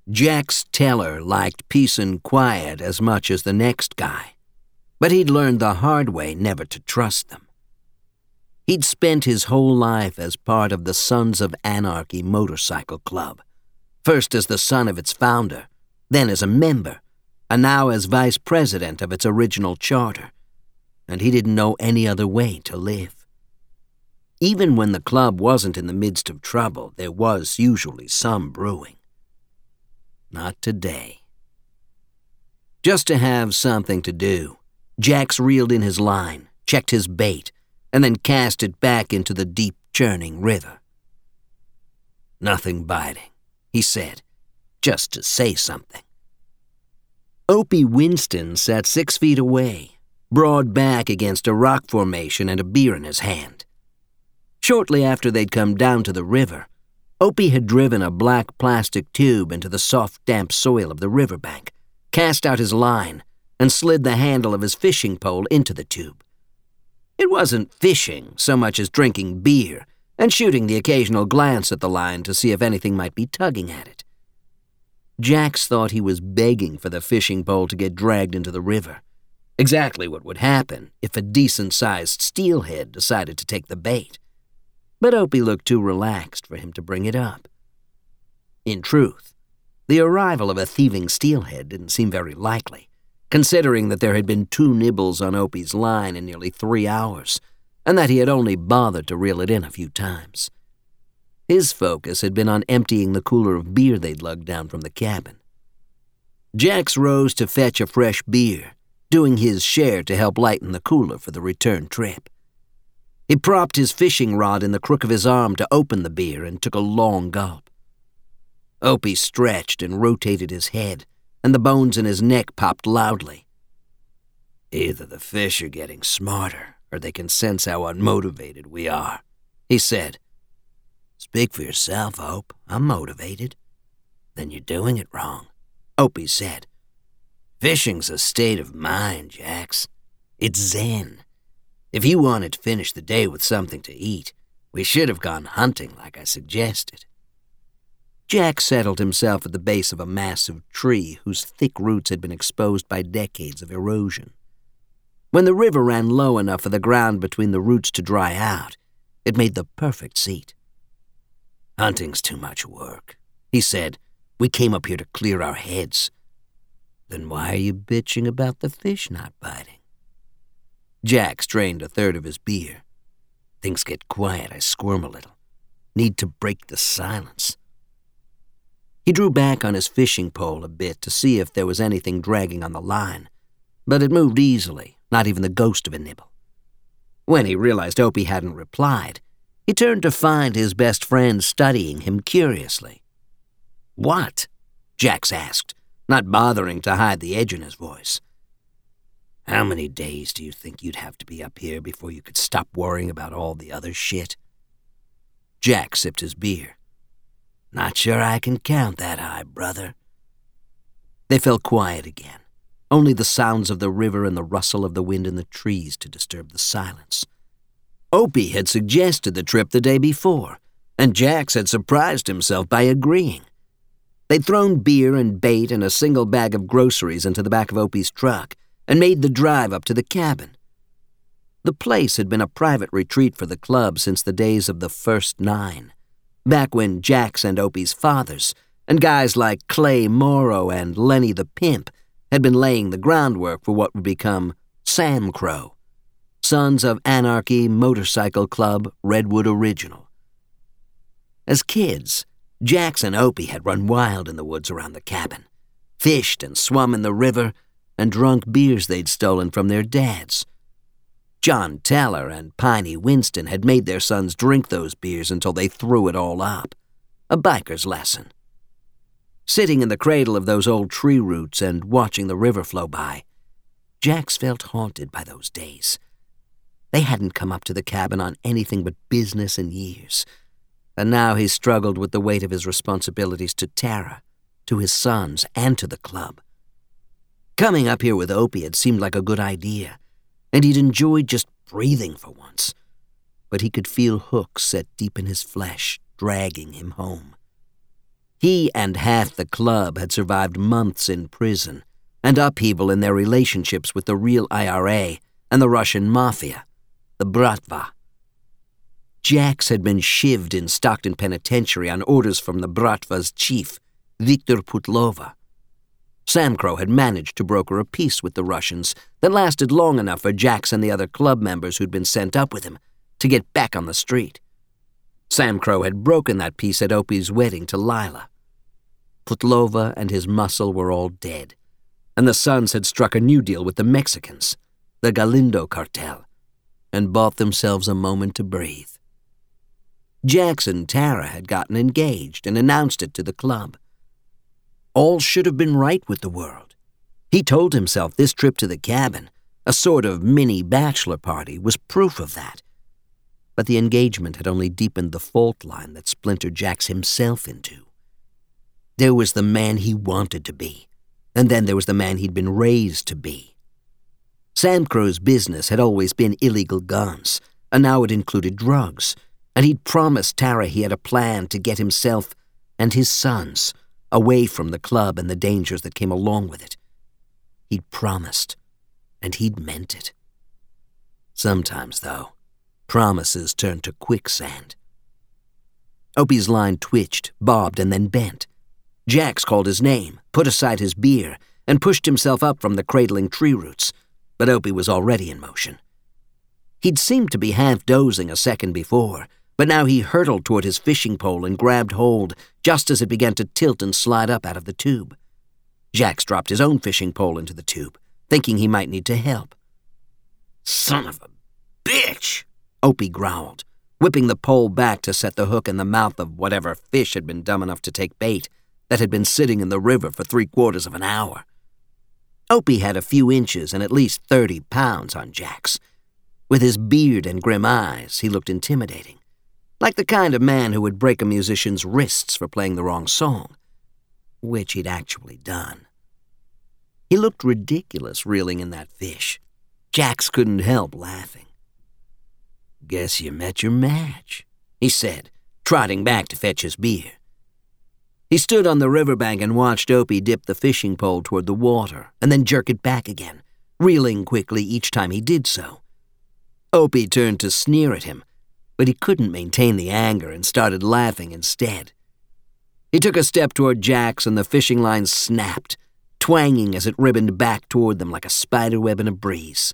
Jax Teller liked peace and quiet as much as the next guy, but he'd learned the hard way never to trust them. He'd spent his whole life as part of the Sons of Anarchy Motorcycle Club, first as the son of its founder, then as a member, and now as vice president of its original charter, and he didn't know any other way to live. Even when the club wasn't in the midst of trouble, there was usually some brewing. Not today. Just to have something to do, Jax reeled in his line, checked his bait, and then cast it back into the deep, churning river. "Nothing biting," he said, just to say something. Opie Winston sat 6 feet away, broad back against a rock formation and a beer in his hand. Shortly after they'd come down to the river, Opie had driven a black plastic tube into the soft, damp soil of the riverbank, cast out his line, and slid the handle of his fishing pole into the tube. It wasn't fishing so much as drinking beer and shooting the occasional glance at the line to see if anything might be tugging at it. Jax thought he was begging for the fishing pole to get dragged into the river, exactly what would happen if a decent-sized steelhead decided to take the bait. But Opie looked too relaxed for him to bring it up. In truth, the arrival of a thieving steelhead didn't seem very likely, considering that there had been 2 nibbles on Opie's line in nearly 3 hours, and that he had only bothered to reel it in a few times. His focus had been on emptying the cooler of beer they'd lugged down from the cabin. Jax rose to fetch a fresh beer, doing his share to help lighten the cooler for the return trip. He propped his fishing rod in the crook of his arm to open the beer and took a long gulp. Opie stretched and rotated his head, and the bones in his neck popped loudly. "Either the fish are getting smarter, or they can sense how unmotivated we are," he said. "Speak for yourself, Ope. I'm motivated." "Then you're doing it wrong," Opie said. "Fishing's a state of mind, Jax. It's zen. If you wanted to finish the day with something to eat, we should have gone hunting like I suggested." Jax settled himself at the base of a massive tree whose thick roots had been exposed by decades of erosion. When the river ran low enough for the ground between the roots to dry out, it made the perfect seat. "Hunting's too much work," he said. "We came up here to clear our heads." "Then why are you bitching about the fish not biting?" Jax drained a third of his beer. "Things get quiet, I squirm a little. Need to break the silence." He drew back on his fishing pole a bit to see if there was anything dragging on the line, but it moved easily, not even the ghost of a nibble. When he realized Opie hadn't replied, he turned to find his best friend studying him curiously. "What?" Jax asked, not bothering to hide the edge in his voice. "How many days do you think you'd have to be up here before you could stop worrying about all the other shit?" Jax sipped his beer. "Not sure I can count that high, brother." They fell quiet again, only the sounds of the river and the rustle of the wind in the trees to disturb the silence. Opie had suggested the trip the day before, and Jax had surprised himself by agreeing. They'd thrown beer and bait and a single bag of groceries into the back of Opie's truck and made the drive up to the cabin. The place had been a private retreat for the club since the days of the First Nine, back when Jax and Opie's fathers, and guys like Clay Morrow and Lenny the Pimp, had been laying the groundwork for what would become Sam Crow, Sons of Anarchy Motorcycle Club Redwood Original. As kids, Jax and Opie had run wild in the woods around the cabin, fished and swum in the river, and drunk beers they'd stolen from their dads. John Teller and Piney Winston had made their sons drink those beers until they threw it all up. A biker's lesson. Sitting in the cradle of those old tree roots and watching the river flow by, Jax felt haunted by those days. They hadn't come up to the cabin on anything but business in years, and now he struggled with the weight of his responsibilities to Tara, to his sons, and to the club. Coming up here with Opie had seemed like a good idea, and he'd enjoyed just breathing for once, but he could feel hooks set deep in his flesh, dragging him home. He and half the club had survived months in prison and upheaval in their relationships with the real IRA and the Russian mafia, the Bratva. Jax had been shivved in Stockton Penitentiary on orders from the Bratva's chief, Viktor Putlova. Sam Crow had managed to broker a peace with the Russians that lasted long enough for Jax and the other club members who'd been sent up with him to get back on the street. Sam Crow had broken that peace at Opie's wedding to Lila. Putlova and his muscle were all dead, and the Sons had struck a new deal with the Mexicans, the Galindo cartel, and bought themselves a moment to breathe. Jax and Tara had gotten engaged and announced it to the club. All should have been right with the world. He told himself this trip to the cabin, a sort of mini bachelor party, was proof of that. But the engagement had only deepened the fault line that Splinter Jax himself into. There was the man he wanted to be, and then there was the man he'd been raised to be. Sam Crow's business had always been illegal guns, and now it included drugs, and he'd promised Tara he had a plan to get himself and his sons away from the club and the dangers that came along with it. He'd promised, and he'd meant it. Sometimes, though, promises turned to quicksand. Opie's line twitched, bobbed, and then bent. Jax called his name, put aside his beer, and pushed himself up from the cradling tree roots, but Opie was already in motion. He'd seemed to be half dozing a second before, but now he hurtled toward his fishing pole and grabbed hold just as it began to tilt and slide up out of the tube. Jax dropped his own fishing pole into the tube, thinking he might need to help. "Son of a bitch!" Opie growled, whipping the pole back to set the hook in the mouth of whatever fish had been dumb enough to take bait that had been sitting in the river for 3/4 of an hour. Opie had a few inches and at least 30 pounds on Jax. With his beard and grim eyes, he looked intimidating, like the kind of man who would break a musician's wrists for playing the wrong song, which he'd actually done. He looked ridiculous reeling in that fish. Jax couldn't help laughing. "Guess you met your match," he said, trotting back to fetch his beer. He stood on the riverbank and watched Opie dip the fishing pole toward the water and then jerk it back again, reeling quickly each time he did so. Opie turned to sneer at him, but he couldn't maintain the anger and started laughing instead. He took a step toward Jax and the fishing line snapped, twanging as it ribboned back toward them like a spiderweb in a breeze.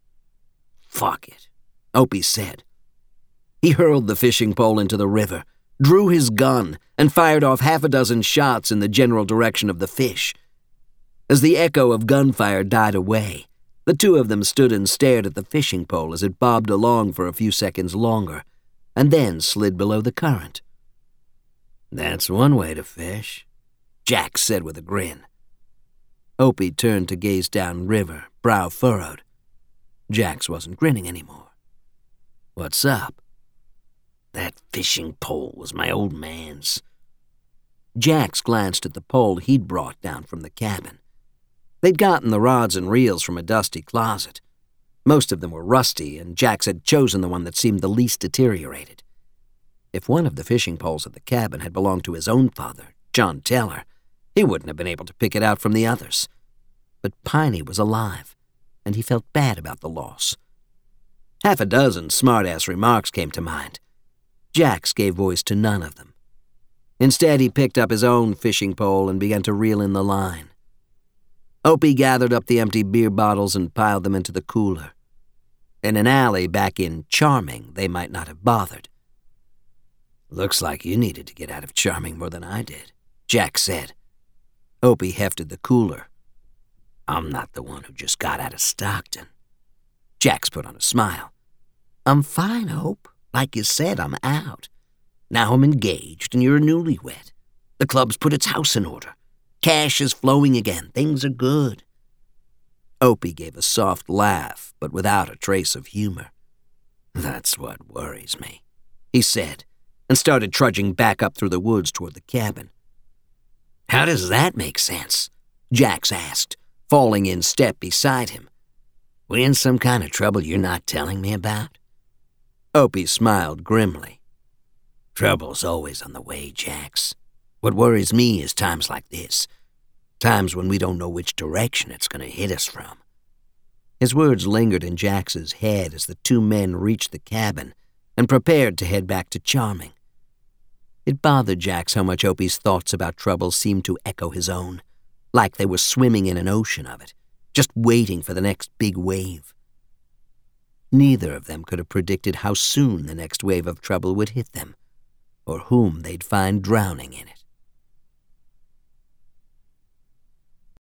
"Fuck it," Opie said. He hurled the fishing pole into the river, drew his gun, and fired off 6 shots in the general direction of the fish. As the echo of gunfire died away, the two of them stood and stared at the fishing pole as it bobbed along for a few seconds longer, and then slid below the current. "That's one way to fish," Jax said with a grin. Opie turned to gaze downriver, brow furrowed. Jax wasn't grinning anymore. "What's up?" "That fishing pole was my old man's." Jax glanced at the pole he'd brought down from the cabin. They'd gotten the rods and reels from a dusty closet. Most of them were rusty, and Jax had chosen the one that seemed the least deteriorated. If one of the fishing poles at the cabin had belonged to his own father, John Teller, he wouldn't have been able to pick it out from the others. But Piney was alive, and he felt bad about the loss. 6 smart-ass remarks came to mind. Jax gave voice to none of them. Instead, he picked up his own fishing pole and began to reel in the line. Opie gathered up the empty beer bottles and piled them into the cooler. In an alley back in Charming, they might not have bothered. "Looks like you needed to get out of Charming more than I did," Jax said. Opie hefted the cooler. "I'm not the one who just got out of Stockton." Jax put on a smile. "I'm fine, Hope. Like you said, I'm out. Now I'm engaged and you're a newlywed. The club's put its house in order. Cash is flowing again. Things are good." Opie gave a soft laugh, but without a trace of humor. "That's what worries me," he said, and started trudging back up through the woods toward the cabin. "How does that make sense?" Jax asked, falling in step beside him. "We in some kind of trouble you're not telling me about?" Opie smiled grimly. "Trouble's always on the way, Jax. What worries me is times like this. Times when we don't know which direction it's going to hit us from." His words lingered in Jax's head as the two men reached the cabin and prepared to head back to Charming. It bothered Jax how much Opie's thoughts about trouble seemed to echo his own, like they were swimming in an ocean of it, just waiting for the next big wave. Neither of them could have predicted how soon the next wave of trouble would hit them, or whom they'd find drowning in it.